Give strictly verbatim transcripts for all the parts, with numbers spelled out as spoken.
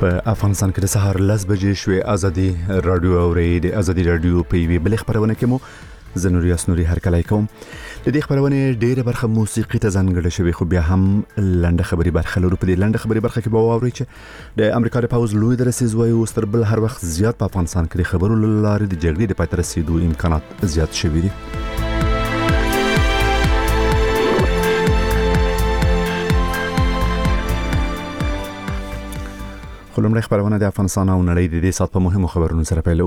په افغانستان کې د سهار لس بجې شوې ازادي رادیو اوري د ازادي رادیو په وی بل خبرونه کې مو زنوري اسنوري هر کله کوم د دې خبرونه ډېره برخه موسیقي ته ځانګړې شوی خو بیا هم لنډه خبري برخه لرو په دې لنډه خبري برخه کې به واوري چې د امریکا د پاوز لوی درسیز وایي اوستر بل هر وخت زیات په افغانستان کې خبرو لاره د جګړې د پاتې رسیدو امکانات زیات شوي دي. خلومړی خبرونه د افغانستان او نړۍ د دې سات په مهمو خبرونو سره پیلو.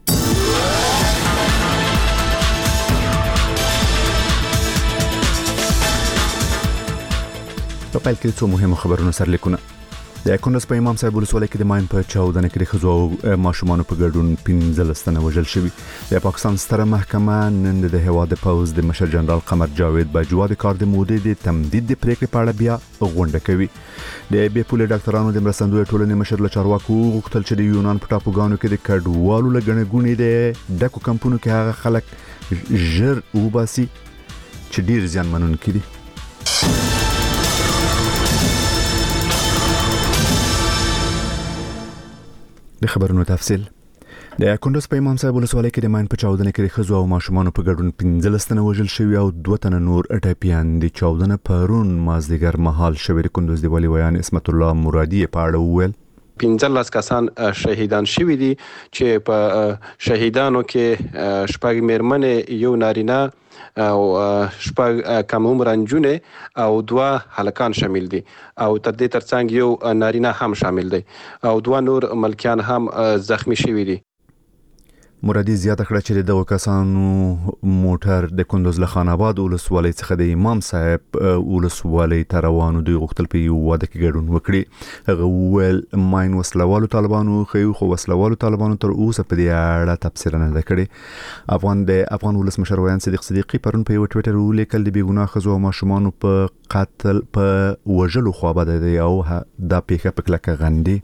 په پیل کې څو مهمو خبرونو سره لیکونه. د کندز په امام صاحب ولسوالۍ کې د ماین په چاودنه کې د ښځو او ماشومانو په ګډون پنځلس تنه وژل شوي. د پاکستان ستره محکمه نن د هیواد د پوز د مشر جنرال قمر جاوید باجوا د کار د مودې د تمدید د پریکړې په اړه بیا غونډه کوي. د بي پول ډاکټرانو د مرستندوی ټولنې مشر له چارواکو غوښتل چې د یونان په ټاپوګانو کې د کډوالو لګنې ګونې د ډکو کمپونو کې هغه خلک ژر وباسي چې ډیر زیانمنونکي دي. د خبرونو تفصیل. د کندز په امام صاحب ولسوالۍ کې د ماین په چاودنه کې د ښځو او ماشومانو په ګډون پنځلس تنه وژل شوي او دوه تنه نور ټپیان دي. چاودنه پرون مازدیګر مهال شوې. د کندز د والي ویان اسمت الله مرادي په اړه وویل پنځلس کسان شهیدان شوي دي چې په شهیدانو کې شپږ میرمنې یو نارینه او شپږ کم عمر نجونې او دوه هلکان شامل دي او تر دې ترڅنګ یو نارینه هم شامل دی او دوه نور ملکیان هم زخمی شوي دي. مرادي زیاته کړه چې دغه کسانو موټر د کندز له خان آباد ولسوالۍ څخه د امام صاحب ولسوالۍ ته روانو. دوی غوښتل په یو واده کې ګډون وکړي. هغه وویل ماین وسلوالو طالبانو خو خو وسلوالو طالبانو تر اوسه په دې اړه تفسیر نه کړي. افغان د افغان ولسمشر ویان صدیق صدیقي پرون په ټوئیټر ولیکل د بیګناه ښځو او ماشومانو په قتل په وژلو خو بده دی او دا پیښه په کلکه غندي.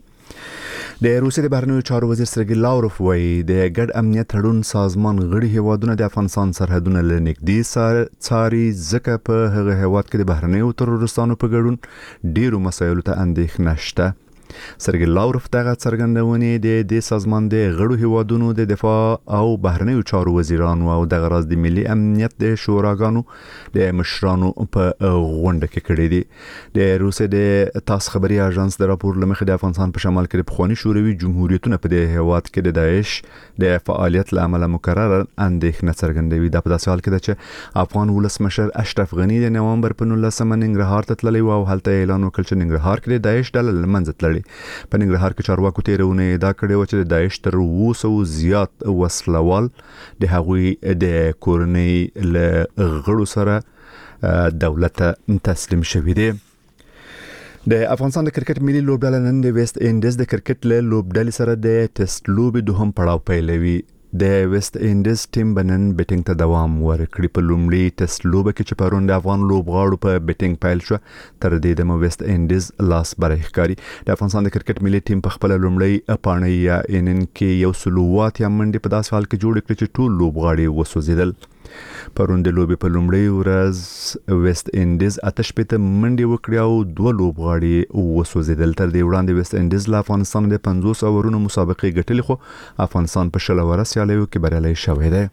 د روسیې د بهرنیو چارو وزیر سرګی لاوروف وایي د ګډ امنیت تړون سازمان غړي هیوادونه د افغانستان سرحدونه له نږدې څاري ځکه په هغه هیواد کې د بهرنیو تروریستانو په ګډون ډیرو مسایلو ته اندېښنه شته. سرګی لاوروف دغه څرګندونې د دې سازمان د غړو هیوادونو د دفاع او بهرنیو چارو وزیرانو او د غراض د ملي امنیت د شوراګانو د مشرانو په غونډه کې کړې دي. د روسیې د تاس خبري اژانس د راپور لمخې د افغانستان په شمال کې د پخوانی شوروي جمهوریتونو په دې هیواد کې د داعش د فعالیت لامل مکرر اندېښنه څرګندوي. د په داسې حال کې ده چې افغان ولسمشر اشرف غنی د نوامبر په نولسمه ننګرهار ته تللی او هلته اعلان وکړ چې ننګرهار کې د داعش ډله له منځه تللې. په ننګرهار کې چارواکو تیرونه ادعا کړې و چې د داعش تر اوسه زیات وسلوال د هغوی د کورنۍ له غړو سره دولت تسلیم شوی دی. د افغانستان د کرکټ ملي لوبډله نن د ویسټ انډیز د کرکټ له لوبډلې سره د ټیسټ لوبې دوهم پړاو پیلوي. د ویسټ انډیز ټیم بنن بیټینګ ته دوام ورکړي. په لومړي ټیسټ لوبه کې چې پرون د افغان لوبغاړو په بیټینګ پیل شو تر دې د ویسټ انډیز لاس برې ښکاري. د افغانستان د کرکټ ملي ټیم په خپل لومړی پاڼې یا انن کې یو سلوات یا منډي په داسې حال کې جوړ کړی چې ټول لوبغاړي وسوځیدل. پرون د لوبې په لومړی ورځ ویسټ انډیز آتش پته منډي وکړي او دوه لوبغاړي وسوځیدل. تر دې وړاندې ویسټ انډیز له افغانستان د پنځوس اورونو مسابقې ګټلې خو افغانستان په شل اوره سیالیو کې بریالی شوی دی.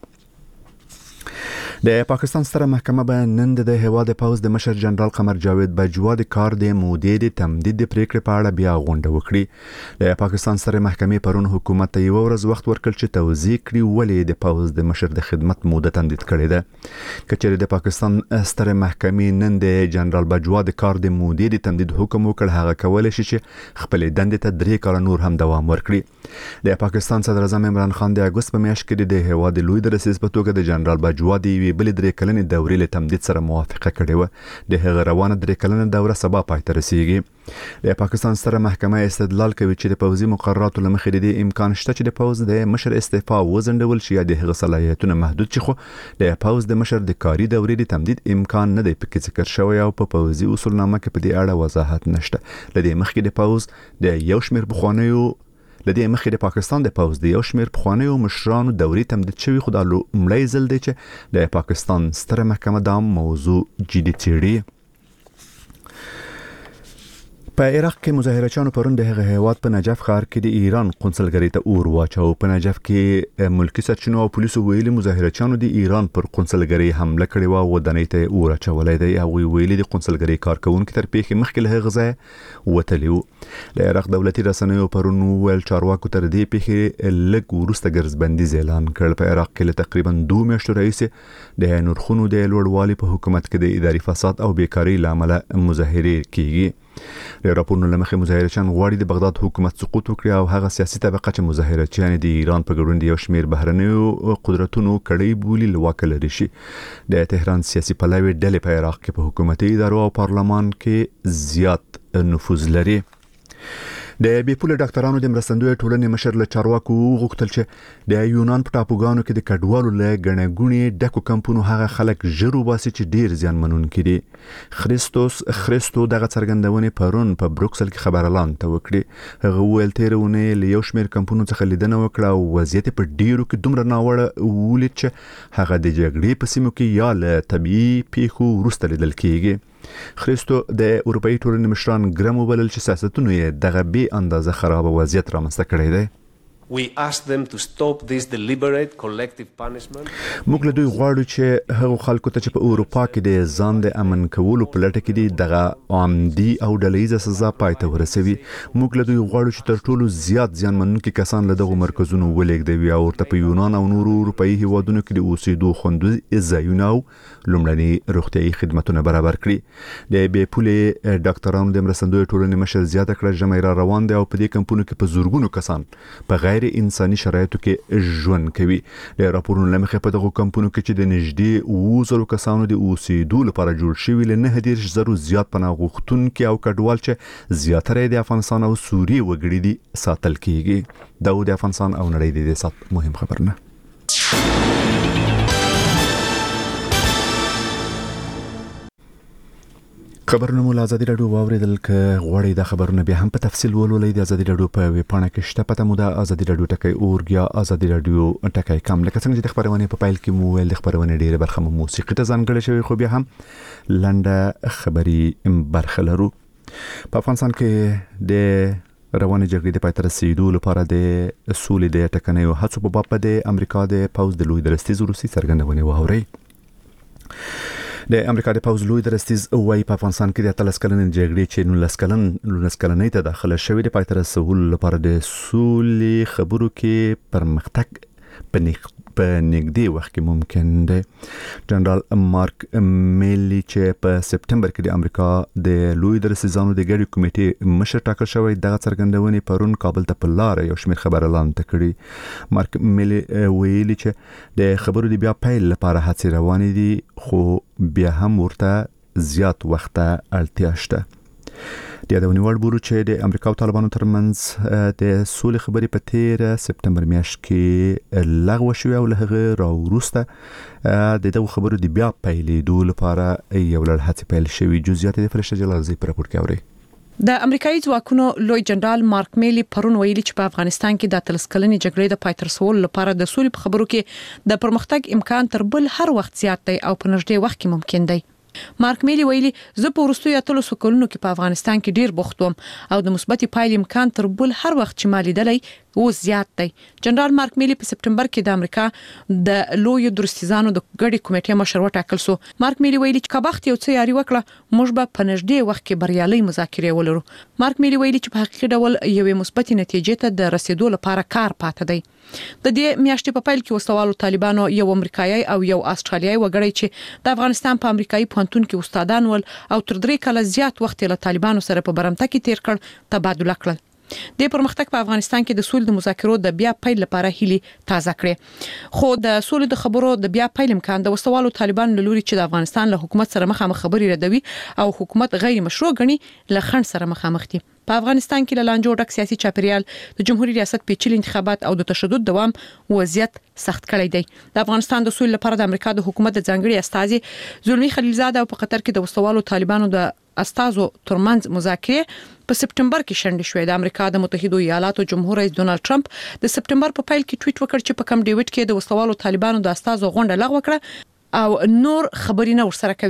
د پاکستان ستره محکمه به نن د هیواد پوز د مشر جنرال قمر جاوید باجوا د کار د مودې د تمدید د پریکړې په اړه بیا غونډه وکړي. د پاکستان ستره محکمې پرون حکومت ته یو ورځ وخت ورکړ چې توضیح کړي ولې د پوز د مشر د خدمت موده تمدید کړې ده. کچېرې د پاکستان ستره محکمې نن د جنرال باجوا د کار د مودې د تمدید حکم وکړ هغه کولای شي چې خپل دندې ته درې کال نور هم دوام ورکړي. د پاکستان صدر اعظم عمران خان د اگست په میاشت کې د هیواد لوی درسیز په توګه د جنرال باجوا د بل درې کلنې دورې له تمدید سره موافقه کړې و. د هغه روانه درې کلنې دوره سبا پای ته رسیږي. د پاکستان ستره محکمه استدلال کوي چې د پوځي مقرراتو لمخې د امکان شته چې د پوز د مشر استعفا وزندول شي یا د هغه صلاحیتونه محدود شي خو د پوز د مشر د کاري دورې د تمدید امکان نه دی پکې ذکر شوی او په پوځي اصولنامه کې په دې اړه وضاحت نشته. لدې مخکې د پوز د یو شمېر بخوانیو لدې مخکې د پاکستان د پوز د یو شمېر پخوانیو مشرانو دورې تمدید شوی خو د لومړی ځل دی چې د پاکستان ستره محکمه دا موضوع جدي څېړي. په عراق کې مظاهرچیانو پرون د هغه هیواد په نجف ښار کې د ایران قونسلګری ته اور واچو. په نجف کې ملکی سرچینو او پولیسو ویلي مظاهرچیانو د ایران پر قونسلګری حمله کړې و او ودانۍ ته اور اچولې دی. هغه ویلي د قونسلګری کارکونکو تر پیښې مخکې له هغه ځای وتلی و. د عراق دولتي رسنیو پرون ویل چارواکو تر دې پیښې لږ وروسته ګرځبندي اعلان کړ. په عراق کې تقریبا دوه میاشتې راهیسې د نرخونو د لوړوالي په حکومت کې د اداري فساد او بیکاری لامل مظاهرې کیږي. د راپورونو لمخې مظاهرچیان غواړي د بغداد حکومت سقوط وکړي او هغه سیاسي طبقه چې مظاهرچیان د ایران په ګډون د یو شمېر بهرنیو قدرتونو کړي بولي لواک لري شي. د تهران سیاسي پلاوي ډلې په عراق کې په حکومتي ادارو او پارلمان کې زیات نفوذ لري. د بیپوله ډاکټرانو د مرستندوی ټولنې مشر له چارواکو غوښتل چې د یونان په ټاپوګانو کې د کډوالو له غنغونی ډکو کمپونو هغه خلک ژر وباسي چې ډیر زیان منونکي دي. خریستوس خریستو دغه څرګندونې پرون په بروکسل کې خبرلان ته وکړي. هغه ویل تیرونه له یو شمېر کمپونو څخه لیدنه وکړه او وضعیت په ډیرو کې دومره ناوړه ولید چې هغه د جګړې په سیمو کې یا له طبيعي پیښو وروسته لیدل کیږي. خریستو د اروپאי ټولنې مشران ګرم وبلل چې سیاستونه یې دغه بې اندازه خراب وضعیت رامنځته کړی دی. We ask them to stop this deliberate collective punishment. موږ له دوی غواړو چې هغه خلکو ته چې په اروپا کې د ځان د امن کولو په لټه کې دي دغه عمدي او ډلهیزه سزا پای ته ورسوي. موږ له دوی غواړو چې تر ټولو زیات ځان منونکي کسان له دغه مرکزونو ولېږدوي او ورته په یونان او نورو اروپאי هیوادونو کې د اوسېدو خوندي ځایونه او لومړني روغتيایي خدماتونه برابر کړي. د بیپولې ډاکټرانو د مرستندوی ټولنې مشر زیاته کړه جمع را روان دي او په دې کمپونو کې په زورګونو کسان په غیر انساني شرایطو کې ژوند کوي. د راپورونو لمخې په دغه کمپونو کې چې د نږدې اوه زره کسانو د اوسېدو لپاره جوړ شوي له نه دېرش زره زیات پناه غوښتونکي او کډوال چې زیاتره د افغانستان او سوریې وګړي دي ساتل کیږي. دا د افغانستان او نړۍ د سات مهم خبرونه. خبرونه مو ازادي رادیو واوریدل ک غوړی د خبرونه به هم په تفصیل ولولئ. د ازادي رادیو په ویب پاڼه کې شته پته مو د ازادي رادیو ټکی اورګ یا ازادي رادیو ټکی کم. لکه څنګه چې د خبرونه په پایل کې مو ویل د خبرونه ډیره برخه مو موسیقي ته ځانګړې شوی خو بیا هم لنډه خبري برخه لرو. په افغانستان کې د رواني جګړې د پای ته رسیدو لپاره د سولې د ټکنیو هڅو په باب د امریکا د پوز د لوی درستیز روسي څرګندونه واوري. د امریکا د پوز لوی درستیز وای په افغانستان کې د اتلس کلنې جګړې چې نولس کلن نولس کلنې ته داخله شوې د پای ته رسول لپاره د سولې خبرو کې پرمختګ په په نږدې وخت کې ممکن دی. جنرال مارک میلی چې په سپټمبر کې د امریکا د لوی درستیزانو د ګډي کمیټې مشر ټاکل شوی دغه څرګندونې پرون کابل ته په لار یو شمېر خبر اعلان کړی. مارک میلی ویلي چې د خبرو د بیا پیل لپاره هڅې روانې دي خو بیا هم ورته زیات وخت اړتیا شته. د یادونې وړ بورو چې د امریکا او طالبانو ترمنځ د سولې خبرې په تیر سپټمبر میاشت کې لغوه شوې او له هغه راوروسته د دغه خبرو د بیا پیلېدو لپاره یو لړ هڅې پیل شوې. جزئیات د فرشته جلالزی پر راپور کې اوري. د امریکایي ځواکونو لوی جنرال مارک میلی پرون ویلي چې په افغانستان کې د اتلس کلنې جګړې د پای ته رسولو لپاره د سولې په خبرو کې د پرمختګ امکان تر بل هر وخت زیات دی او په نږدې وخت کې ممکن دی. مارک میلی ویلي زه په ورستیو اتلس کلونو کې په افغانستان کې ډیر بوخت وم او د مثبت پایل امکان تر بل هر وخت چې مالي دلی و زیات دی. جنرال مارک میلی په سپټمبر کې د امریکا د لوی درستیزانو د ګډي کمیټې مشر وټاکل سو. مارک میلی ویلي چې کبخت یو څه یاري وکړه موږ به په نږدې وخت کې بریالي مذاکرې ولرو. مارک میلی ویلي چې په حقیقي ډول یوې مثبت نتیجې ته د رسیدو لپاره کار پاتې دی. د دې میاشتې په پیل کې وسوالو طالبانو یو امریکایي او یو استرالیایي وګړي چې د افغانستان په امریکایي پوهنتون کې استادان ول او تر درې کاله زیات وخت له طالبانو سره په برمته کې تیر کړ تبادله کړل. د پرمختګ په افغانستان کې د سولې د مذاکرو د بیا پیل لپاره هلي تازه کړې خو د سولې د خبرو د بیا پیل امکان د وسوالو طالبانو لوري چې د افغانستان له حکومت سره مخامخ خبري ردوي او حکومت غیر مشروع غني له خنډ سره مخامخ دي. په افغانستان کې لاندې ډک سیاسي چاپیریال د جمهوریت ریاست پیچلي انتخابات او د تشدد دوام وضعیت سخت کړی دی. د افغانستان د سولې لپاره د امریکا د حکومت د ځانګړي استازي زلمی خلیلزاده او په قطر کې د وسوالو طالبانو د استازو ترمنځ مذاکرې په سپټمبر کې شنډې شوې. د امریکا د متحده ایالاتو جمهور رئیس ډونالد ټرمپ د سپټمبر په پیل کې ټویټ وکړ چې په کم ډیوډ کې د وسوالو طالبانو د استازو غونډه لغوه کړه او نور خبري نه ورسره کوي.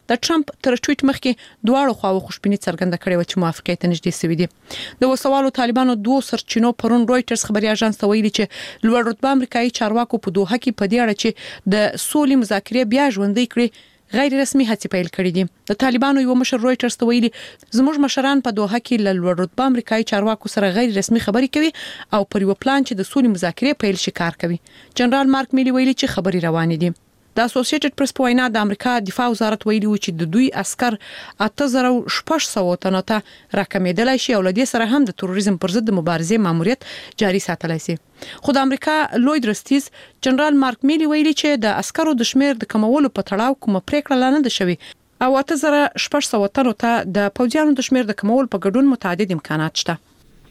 د ټرمپ تر ټویټ مخکې دواړو خواو خوشبیني څرګنده کړې و چې موافقت ته نږدې شوي دي. د وسوالو طالبانو دوه سرچینو پرون رويټرز خبري اژانس ته ویلي چې لوړ رتبه امریکایي چارواکو په دوحه کې په دې اړه چې د سولې مذاکرې بیا ژوندۍ کړي غیر رسمي هڅې پیل کړې دي. د طالبانو یو مشر رويټرز ته ویلي زموږ مشران په دوحه کې ل لوړ رتبه امریکایي چارواکو سره غیر رسمي خبري کوي او پر یو پلان چې د سولې مذاکرې پیل شي کار کوي. جنرال مارک میلی ویلي چې خبري روانې دي. د اسوسییټډ پریس په وینا د امریکا دفاع وزارت ویلي و چې د دوی عسكر اته زره شپږ سوه تنو ته راکمېدلای شي او لدې سره هم د تروریزم پر ضد د مبارزې ماموریت جاري ساتلای شي. خو د امریکا لوی درستیز جنرال مارک میلی ویلي چې د عسکرو د شمیر د کمولو په تړاو کوم پریکړه لانه ده شوی او اته زره شپږ سوه تنو ته د پوځیانو د شمیر د کمول په ګډون متعدد امکانات شته.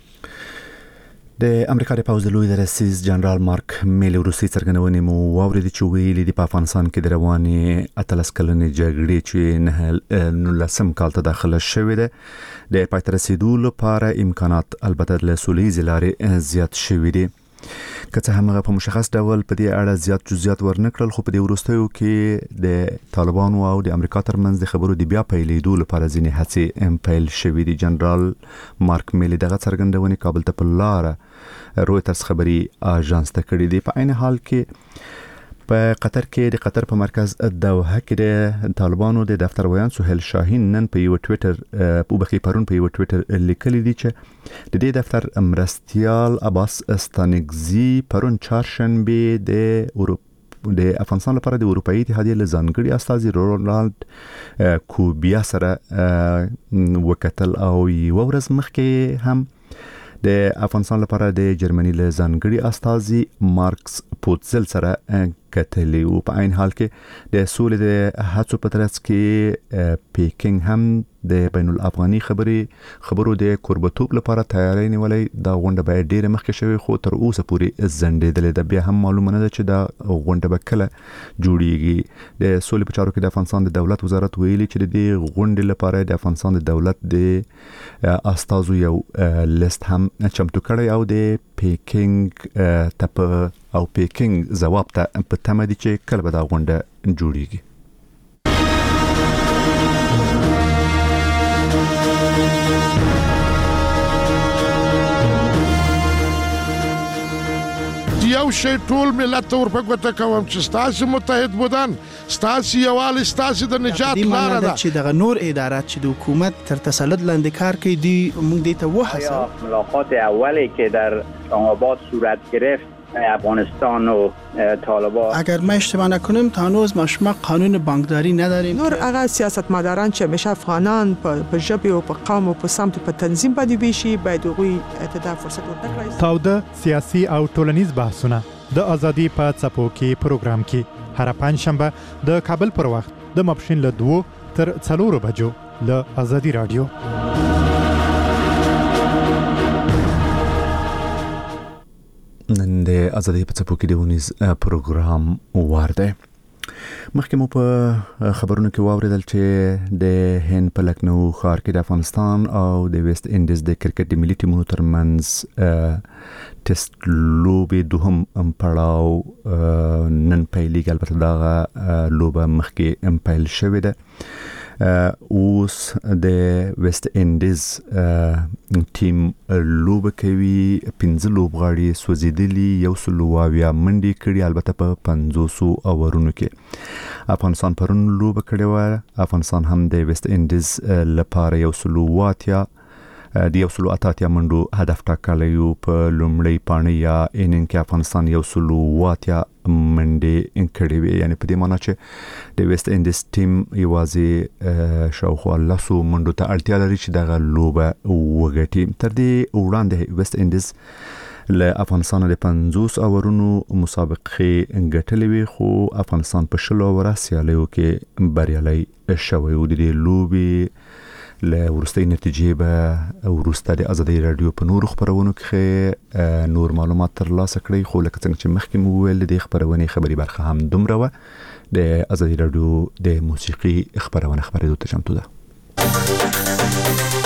د امریکا د پوځ لوی درستیز جنرال مارک میلی روسي څرګندونې مو واورېدې چې ویلي د افغانستان کې د روانې اتلس کلنې جګړې چې نه نولسم کال ته داخله شوې ده د پای ته رسیدو لپاره امکانات البته له سولې لارې زیات شوي دي. که څه هم هغه په مشخص ډول په دې اړه زیات جزئیات ورنکړل خو په دې وروستیو کې د طالبانو او د امریکا ترمنځ د خبرو د بیا پیلېدو لپاره ځینې هڅې پیل شوې دي. جنرال مارک میلی دغه څرګندونې کابل ته په لاره رويټرز خبري اژانس ته کړې دي. په عین حال کې په قطر کې د قطر په مرکز دوحه کې د طالبانو د دفتر ویان سهیل شاهین نن په یو ټویټر په بخي پرون په یو ټویټر لیکلي دي چې د دې دفتر مرستيال عباس استانګزي پرون چهارشنبه د اروپا د افغانستان لپاره د اروپאי اتحادیه لزانګړي استاذ رونالد کوبیا سره وکتل او یو ورځ مخکې هم د افغانستان لپاره د جرمني له ځانګړي استاذي مارکس پوتزل سره کتلي او په عین حال کې د سولې د هڅو په ترڅ کې پیکینګ هم د بین الافغاني خبري خبرو د کوربتوب لپاره تیاری نیولې د غونډه به ډیره مخکې شوی خو تر اوسه پورې زندېدلې ده. بیا هم معلومه نه ده چې د غونډه به کله جوړیږي. د سولې په چارو کې د افغانستان د دولت وزارت ویلي چې د غونډې لپاره د افغانستان د دولت د استازو یو لیست هم چمتو کړی او د پیکینګ تپ او پیکینګ جواب ته په تمه دي چې کله به دا غونډه جوړیږي. یو شی ټول ملت ور په ګوته کوم چې ستاسو متحد بودن ستاسو یوال ستاسو د نجات لار ده چې د نور ادارات چې د حکومت تر تسلط لاندې کار کوي دی موږ دې ته وحسه ملاقات اولی که در اسلام آباد صورت گرفت افغانستان و طالبان اگر ما اشتباه نکنم تا هنوز ما شما قانون بانکداری نداریم. نور هغه سیاستمداران چې همیشه افغانان په ژبه او په قوم او په سمت په تنظیم باندې بيشي باید هغوی ته فرصت ورکړي. تاوده سیاسي او ټولنیز بحثونه د ازادي په څپو کې پروګرام کې هر پنځشنبه د کابل پر وخت د ماپښین له دوه تر څلورو بجو له ازادي رادیو. نن د ازادي په څپو کې د ونیز پروګرام ورده. مخکې مو په خبرونو کې واوریدل چې د هند په لکنو ښار کې د افغانستان او د ویسټ انډیز د کرکټ د ملي ټیمونو ترمنځ ټیسټ لوبې دوهم پړاو نن پیلېږي. البته دا لوبه مخکې پیل شوې ده. اوس د ویسټ انډیز ټیم لوبه کوي. پنځه لوبغاړي سوځیدلي یو سلو اویا منډې کړي البته په پنځوس اورونو کې. افغانستان پرون لوبه کړې و. افغانستان هم د ویسټ انډیز لپاره یو سلو واتیا د یو سلو اتاتیا منډو هدف ټاکلی و. په لومړی پاڼه یا انینګ کې افغانستان یو سلو واتیا منډې کړې وې. یعنی په دې معنی چې د ویسټ انډیز ټیم یوازې شاوخوا لسو منډو ته اړتیا لري چې دغه لوبه وګټي. تر دې وړاندې ویسټ انډیز له افغانستان د پنځوس اورونو مسابقې ګټلې وې خو افغانستان په شلو اوره سیالیو کې بریالی شوی و. د دې لوبې له ورستۍ نتیجې به ورسته د ازادي رادیو په نور خبرونو کې نور معلومات ترلاسه کړئ. خو لکه څنګه چې مخکې مو ویل د خبرونې خبري برخه هم دومره و. د ازادي رادیو د موسیقي خبرونه خبرېدو ته چمتو ده.